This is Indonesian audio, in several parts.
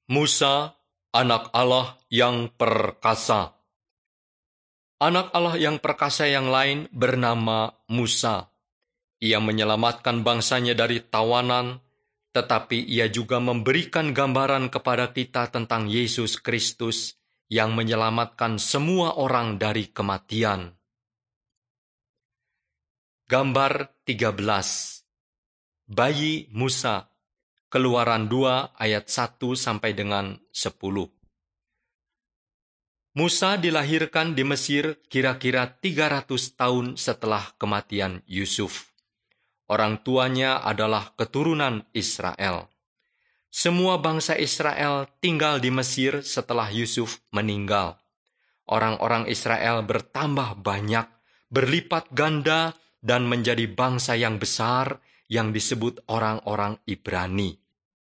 Musa, anak Allah yang perkasa. Anak Allah yang perkasa yang lain bernama Musa. Ia menyelamatkan bangsanya dari tawanan, tetapi ia juga memberikan gambaran kepada kita tentang Yesus Kristus yang menyelamatkan semua orang dari kematian. Gambar 13. Bayi Musa. Keluaran 2 ayat 1 sampai dengan 10. Musa dilahirkan di Mesir kira-kira 300 tahun setelah kematian Yusuf. Orang tuanya adalah keturunan Israel. Semua bangsa Israel tinggal di Mesir setelah Yusuf meninggal. Orang-orang Israel bertambah banyak, berlipat ganda, dan menjadi bangsa yang besar yang disebut orang-orang Ibrani.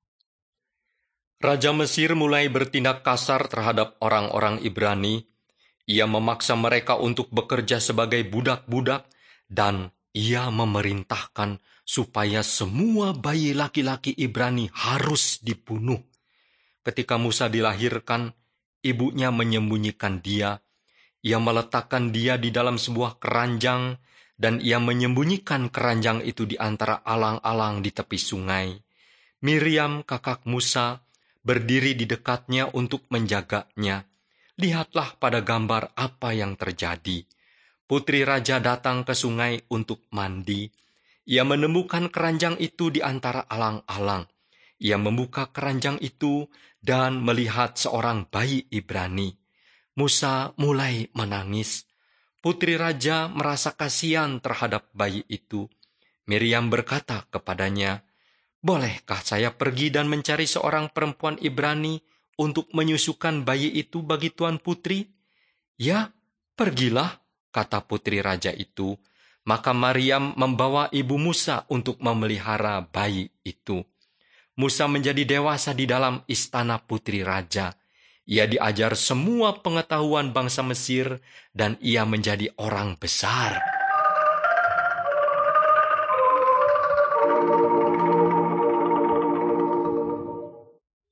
Raja Mesir mulai bertindak kasar terhadap orang-orang Ibrani. Ia memaksa mereka untuk bekerja sebagai budak-budak, dan ia memerintahkan supaya semua bayi laki-laki Ibrani harus dibunuh. Ketika Musa dilahirkan, ibunya menyembunyikan dia. Ia meletakkan dia di dalam sebuah keranjang, dan ia menyembunyikan keranjang itu di antara alang-alang di tepi sungai. Miriam, kakak Musa, berdiri di dekatnya untuk menjaganya. Lihatlah pada gambar apa yang terjadi. Putri raja datang ke sungai untuk mandi. Ia menemukan keranjang itu di antara alang-alang. Ia membuka keranjang itu dan melihat seorang bayi Ibrani. Musa mulai menangis. Putri raja merasa kasihan terhadap bayi itu. Miriam berkata kepadanya, "Bolehkah saya pergi dan mencari seorang perempuan Ibrani untuk menyusukan bayi itu bagi Tuan Putri?" "Ya, pergilah," kata putri raja itu. Maka Maryam membawa ibu Musa untuk memelihara bayi itu. Musa menjadi dewasa di dalam istana putri raja. Ia diajar semua pengetahuan bangsa Mesir dan ia menjadi orang besar.